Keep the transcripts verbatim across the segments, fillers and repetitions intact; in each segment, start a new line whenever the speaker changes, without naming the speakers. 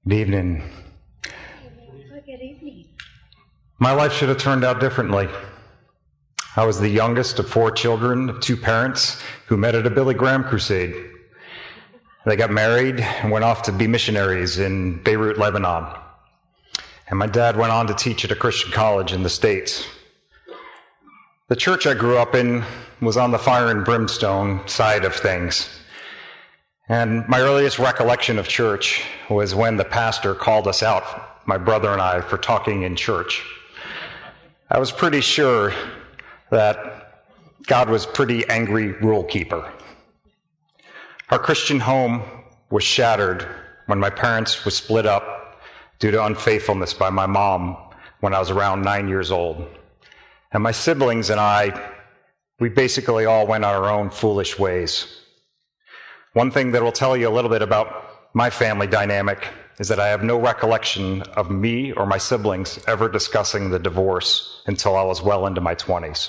Good evening.
Good evening.
My life should have turned out differently. I was the youngest of four children of two parents who met at a Billy Graham crusade. They got married and went off to be missionaries in Beirut, Lebanon. And my dad went on to teach at a Christian college in the States. The church I grew up in was on the fire and brimstone side of things. And my earliest recollection of church was when the pastor called us out, my brother and I, for talking in church. I was pretty sure that God was pretty angry rule keeper. Our Christian home was shattered when my parents were split up due to unfaithfulness by my mom when I was around nine years old. And my siblings and I, we basically all went our own foolish ways. One thing that will tell you a little bit about my family dynamic is that I have no recollection of me or my siblings ever discussing the divorce until I was well into my twenties.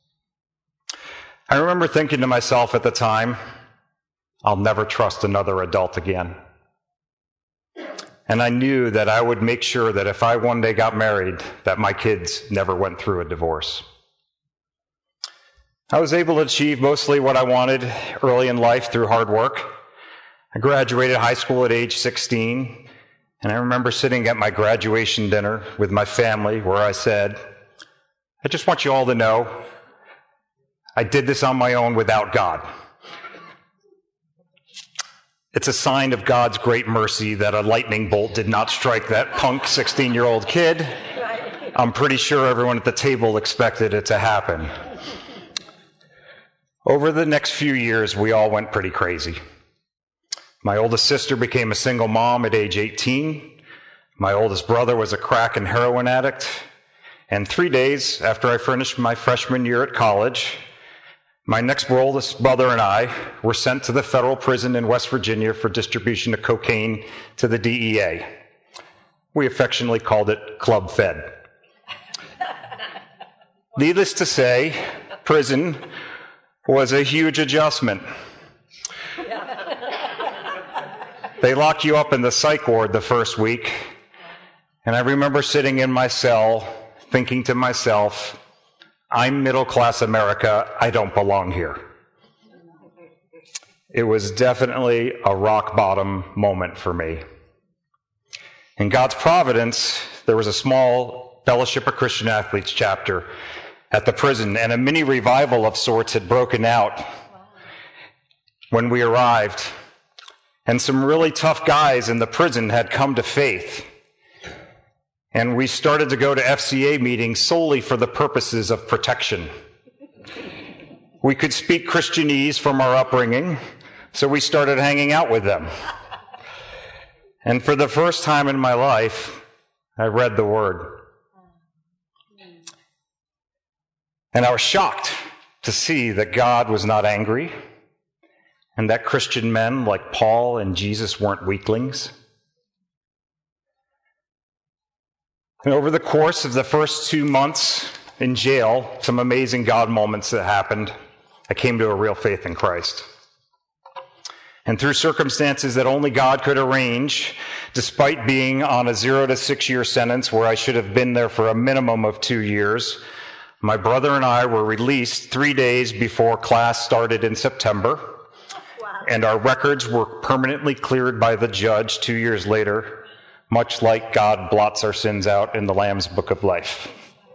I remember thinking to myself at the time, I'll never trust another adult again. And I knew that I would make sure that if I one day got married, that my kids never went through a divorce. I was able to achieve mostly what I wanted early in life through hard work. I graduated high school at age sixteen, and I remember sitting at my graduation dinner with my family where I said, I just want you all to know I did this on my own without God. It's a sign of God's great mercy that a lightning bolt did not strike that punk sixteen-year-old kid. I'm pretty sure everyone at the table expected it to happen. Over the next few years, we all went pretty crazy. My oldest sister became a single mom at age eighteen. My oldest brother was a crack and heroin addict. And three days after I finished my freshman year at college, my next oldest brother and I were sent to the federal prison in West Virginia for distribution of cocaine to the D E A. We affectionately called it Club Fed. Needless to say, prison was a huge adjustment. They lock you up in the psych ward the first week, and I remember sitting in my cell thinking to myself, I'm middle-class America, I don't belong here. It was definitely a rock-bottom moment for me. In God's providence, there was a small Fellowship of Christian Athletes chapter at the prison, and a mini revival of sorts had broken out when we arrived. And some really tough guys in the prison had come to faith. And we started to go to F C A meetings solely for the purposes of protection. We could speak Christianese from our upbringing, so we started hanging out with them. And for the first time in my life, I read the Word. And I was shocked to see that God was not angry, and that Christian men like Paul and Jesus weren't weaklings. And over the course of the first two months in jail, some amazing God moments that happened, I came to a real faith in Christ. And through circumstances that only God could arrange, despite being on a zero to six year sentence where I should have been there for a minimum of two years, my brother and I were released three days before class started in September. Wow. And our records were permanently cleared by the judge two years later, much like God blots our sins out in the Lamb's Book of Life.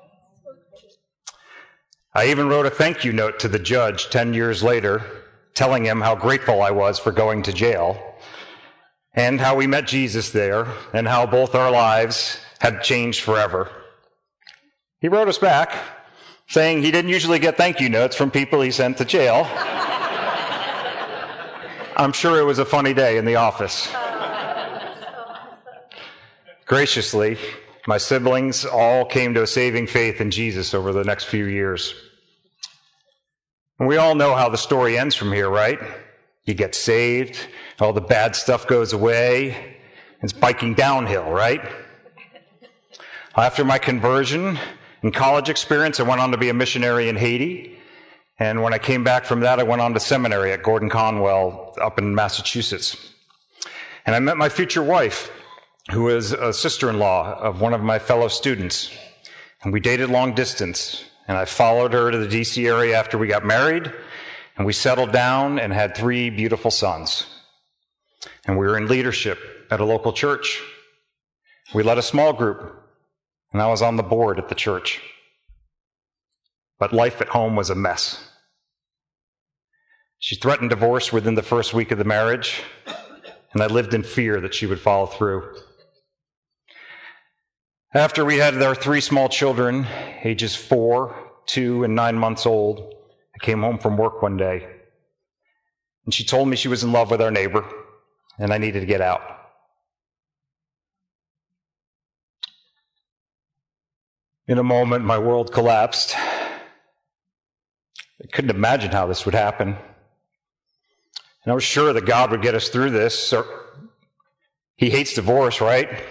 I even wrote a thank you note to the judge ten years later, telling him how grateful I was for going to jail, and how we met Jesus there, and how both our lives had changed forever. He wrote us back, saying he didn't usually get thank you notes from people he sent to jail. I'm sure it was a funny day in the office. Graciously, my siblings all came to a saving faith in Jesus over the next few years. And we all know how the story ends from here, right? You get saved, all the bad stuff goes away, it's biking downhill, right? After my conversion and college experience, I went on to be a missionary in Haiti. And when I came back from that, I went on to seminary at Gordon Conwell up in Massachusetts. And I met my future wife who was a sister-in-law of one of my fellow students. And we dated long distance. And I followed her to the D C area after we got married. And we settled down and had three beautiful sons. And we were in leadership at a local church. We led a small group. And I was on the board at the church. But life at home was a mess. She threatened divorce within the first week of the marriage, and I lived in fear that she would follow through. After we had our three small children, ages four, two, and nine months old, I came home from work one day, and she told me she was in love with our neighbor, and I needed to get out. In a moment, my world collapsed. I couldn't imagine how this would happen. And I was sure that God would get us through this. He hates divorce, right? Of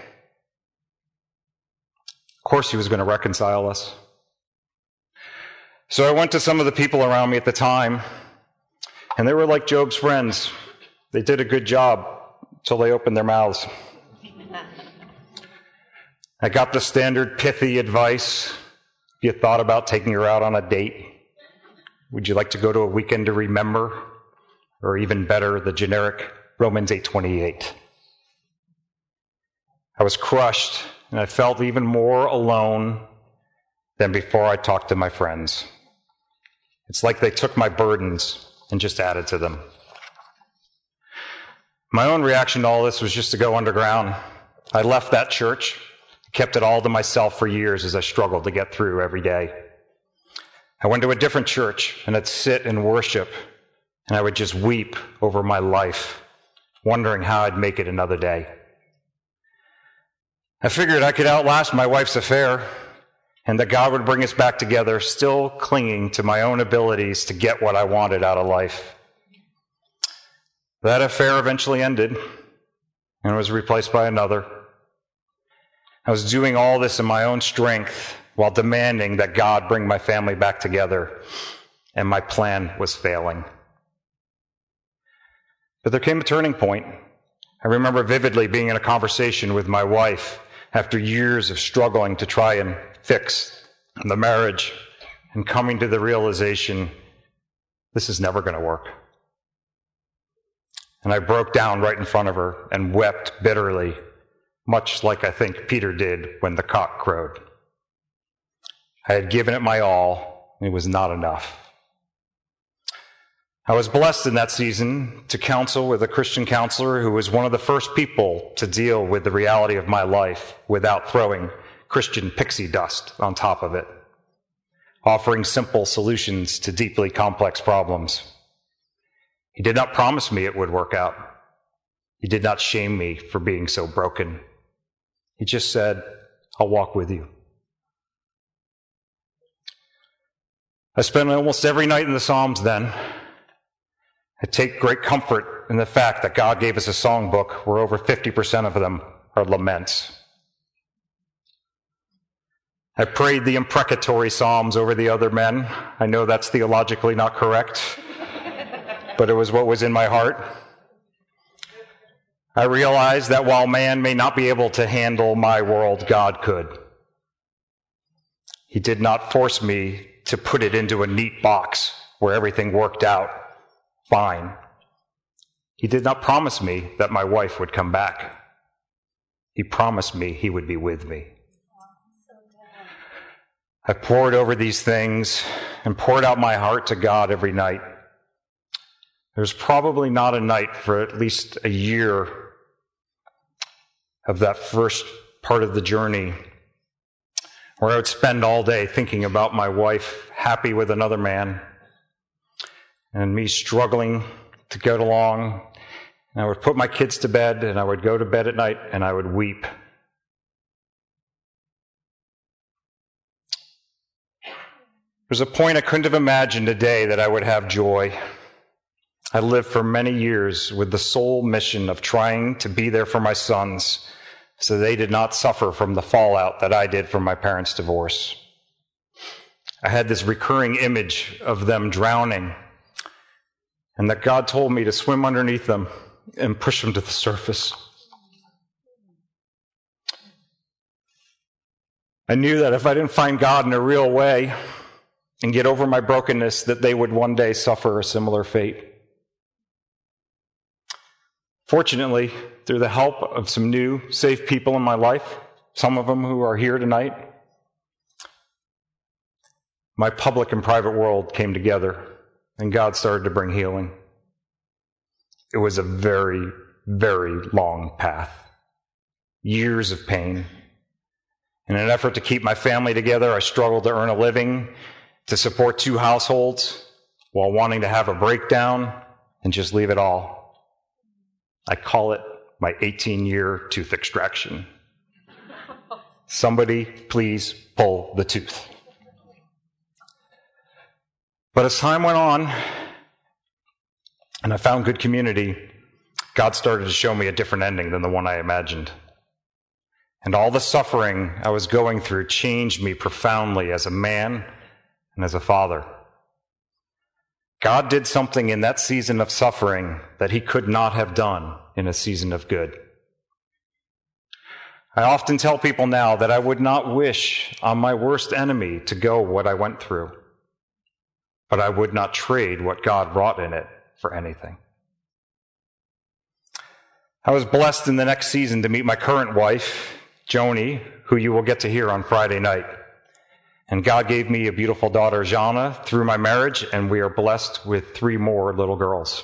course he was going to reconcile us. So I went to some of the people around me at the time, and they were like Job's friends. They did a good job until they opened their mouths. I got the standard pithy advice. You thought about taking her out on a date? Would you like to go to a weekend to remember? Or even better, the generic Romans eight twenty-eight. I was crushed, and I felt even more alone than before I talked to my friends. It's like they took my burdens and just added to them. My own reaction to all this was just to go underground. I left that church, kept it all to myself for years as I struggled to get through every day. I went to a different church, and I'd sit and worship, and I would just weep over my life, wondering how I'd make it another day. I figured I could outlast my wife's affair, and that God would bring us back together, still clinging to my own abilities to get what I wanted out of life. That affair eventually ended, and was replaced by another. I was doing all this in my own strength, while demanding that God bring my family back together, and my plan was failing. But there came a turning point. I remember vividly being in a conversation with my wife after years of struggling to try and fix the marriage and coming to the realization, this is never going to work. And I broke down right in front of her and wept bitterly, much like I think Peter did when the cock crowed. I had given it my all, and it was not enough. I was blessed in that season to counsel with a Christian counselor who was one of the first people to deal with the reality of my life without throwing Christian pixie dust on top of it, offering simple solutions to deeply complex problems. He did not promise me it would work out. He did not shame me for being so broken. He just said, I'll walk with you. I spent almost every night in the Psalms then. I take great comfort in the fact that God gave us a songbook where over fifty percent of them are laments. I prayed the imprecatory Psalms over the other men. I know that's theologically not correct, but it was what was in my heart. I realized that while man may not be able to handle my world, God could. He did not force me to put it into a neat box where everything worked out fine. He did not promise me that my wife would come back. He promised me he would be with me. I poured over these things and poured out my heart to God every night. There's probably not a night for at least a year of that first part of the journey where I would spend all day thinking about my wife happy with another man and me struggling to get along. And I would put my kids to bed, and I would go to bed at night, and I would weep. There's a point I couldn't have imagined a day that I would have joy. I lived for many years with the sole mission of trying to be there for my sons so they did not suffer from the fallout that I did from my parents' divorce. I had this recurring image of them drowning, and that God told me to swim underneath them and push them to the surface. I knew that if I didn't find God in a real way and get over my brokenness, that they would one day suffer a similar fate. Fortunately, through the help of some new, safe people in my life, some of them who are here tonight, my public and private world came together, and God started to bring healing. It was a very, very long path. Years of pain. In an effort to keep my family together, I struggled to earn a living, to support two households, while wanting to have a breakdown and just leave it all. I call it my eighteen-year tooth extraction. Somebody please pull the tooth. But as time went on, and I found good community, God started to show me a different ending than the one I imagined. And all the suffering I was going through changed me profoundly as a man and as a father. God did something in that season of suffering that he could not have done in a season of good. I often tell people now that I would not wish on my worst enemy to go what I went through, but I would not trade what God wrought in it for anything. I was blessed in the next season to meet my current wife, Joni, who you will get to hear on Friday night. And God gave me a beautiful daughter, Jana, through my marriage, and we are blessed with three more little girls.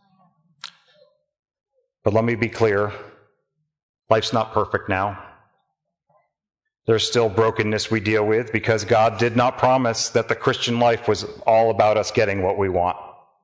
But let me be clear, life's not perfect now. There's still brokenness we deal with because God did not promise that the Christian life was all about us getting what we want.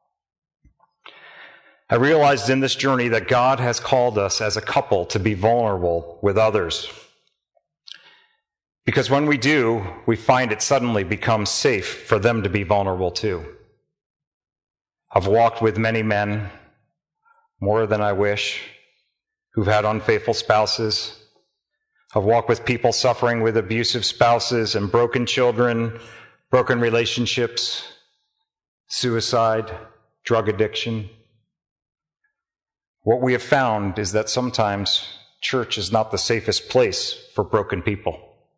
I realized in this journey that God has called us as a couple to be vulnerable with others. Because when we do, we find it suddenly becomes safe for them to be vulnerable too. I've walked with many men, more than I wish, who've had unfaithful spouses. I've walked with people suffering with abusive spouses and broken children, broken relationships, suicide, drug addiction. What we have found is that sometimes church is not the safest place for broken people.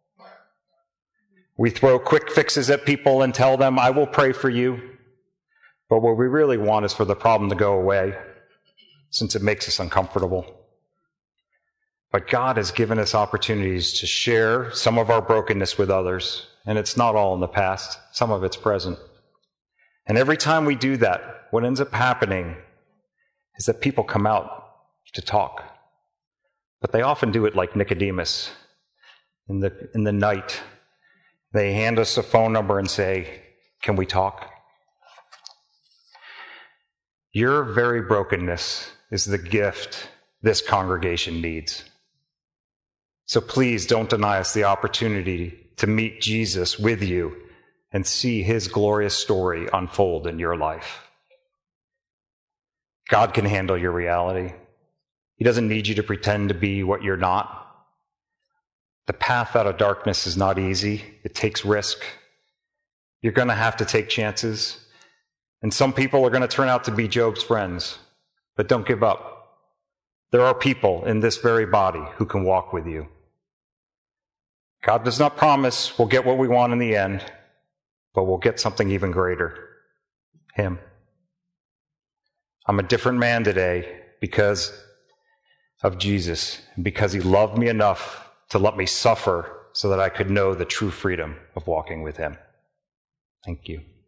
We throw quick fixes at people and tell them, I will pray for you. But what we really want is for the problem to go away, since it makes us uncomfortable. But God has given us opportunities to share some of our brokenness with others, and it's not all in the past. Some of it's present. And every time we do that, what ends up happening is that people come out to talk. But they often do it like Nicodemus in the, in the night. They hand us a phone number and say, can we talk? Your very brokenness is the gift this congregation needs. So please don't deny us the opportunity to meet Jesus with you and see his glorious story unfold in your life. God can handle your reality. He doesn't need you to pretend to be what you're not. The path out of darkness is not easy. It takes risk. You're going to have to take chances. And some people are going to turn out to be Job's friends. But don't give up. There are people in this very body who can walk with you. God does not promise we'll get what we want in the end, but we'll get something even greater. Him. I'm a different man today because of Jesus, and because he loved me enough to let me suffer so that I could know the true freedom of walking with him. Thank you.